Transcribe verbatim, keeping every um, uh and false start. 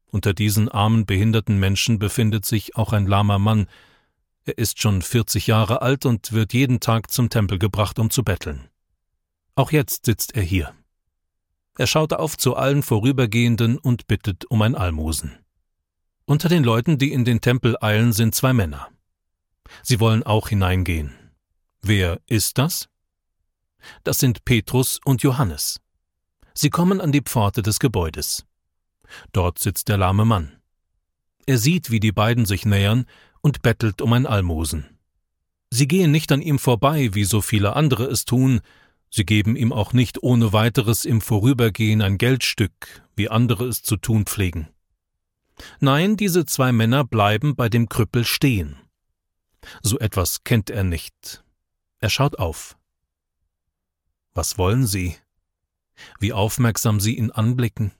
Unter diesen armen, behinderten Menschen befindet sich auch ein lahmer Mann. Er ist schon vierzig Jahre alt und wird jeden Tag zum Tempel gebracht, um zu betteln. Auch jetzt sitzt er hier. Er schaut auf zu allen Vorübergehenden und bittet um ein Almosen. Unter den Leuten, die in den Tempel eilen, sind zwei Männer. Sie wollen auch hineingehen. Wer ist das? Das sind Petrus und Johannes. Sie kommen an die Pforte des Gebäudes. Dort sitzt der lahme Mann. Er sieht, wie die beiden sich nähern und bettelt um ein Almosen. Sie gehen nicht an ihm vorbei, wie so viele andere es tun. Sie geben ihm auch nicht ohne weiteres im Vorübergehen ein Geldstück, wie andere es zu tun pflegen. Nein, diese zwei Männer bleiben bei dem Krüppel stehen. So etwas kennt er nicht. Er schaut auf. Was wollen Sie? Wie aufmerksam sie ihn anblicken.